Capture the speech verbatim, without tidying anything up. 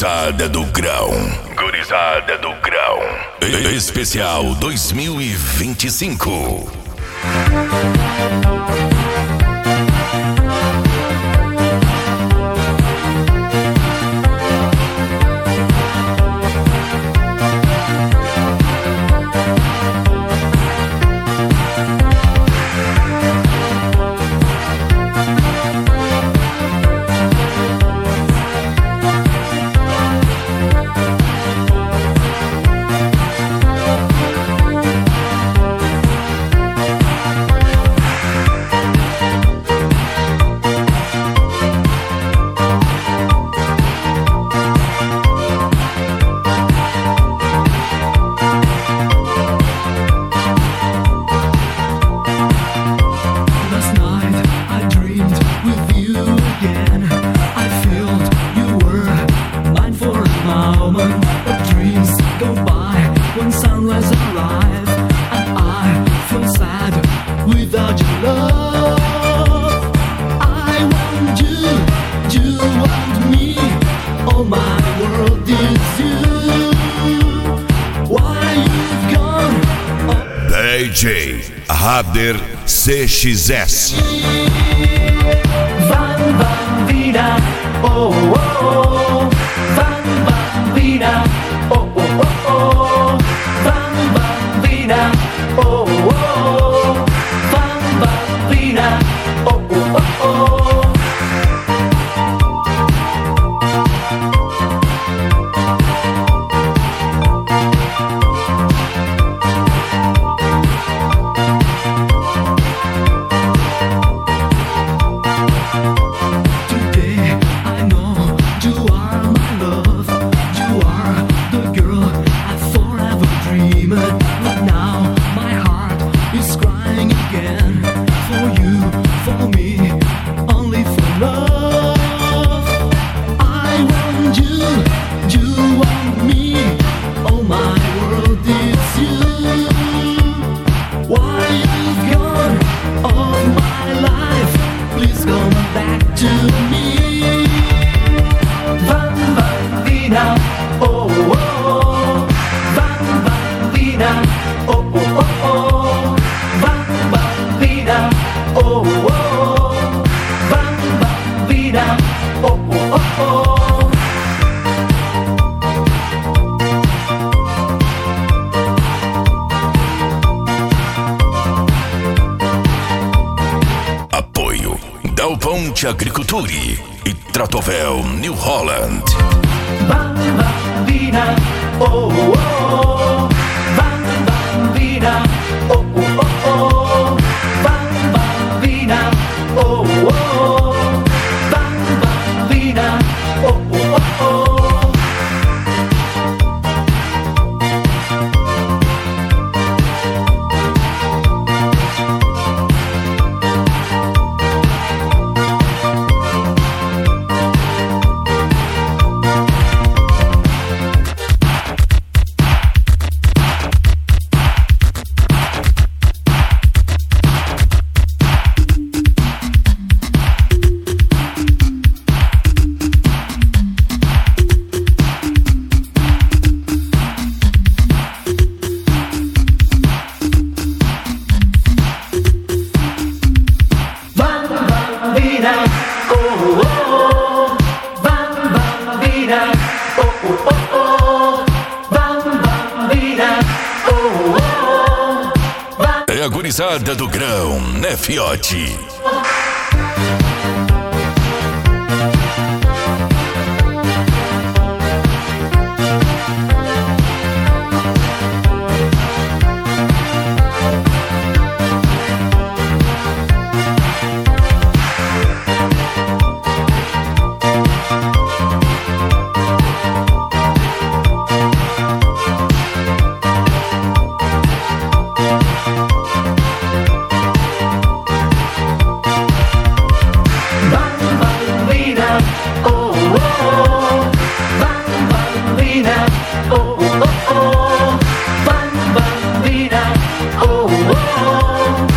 Gurizada do Grão. Gurizada do Grão. Especial dois mil e vinte e cinco. D J Rader C X S. Van Bambina, oh oh oh. Van Bambina, oh oh oh oh. Van Bambina, oh oh oh. Van Bambina, oh oh oh oh. Ponte Agriculture e Tratovel New Holland. Bambina, oh oh oh. Bambina, oh oh oh. Bambina, oh oh. Bambina, oh oh oh. É a Gurizada do Grão, né, fiote? Oh, oh, oh, Van Bambina, oh, oh, oh.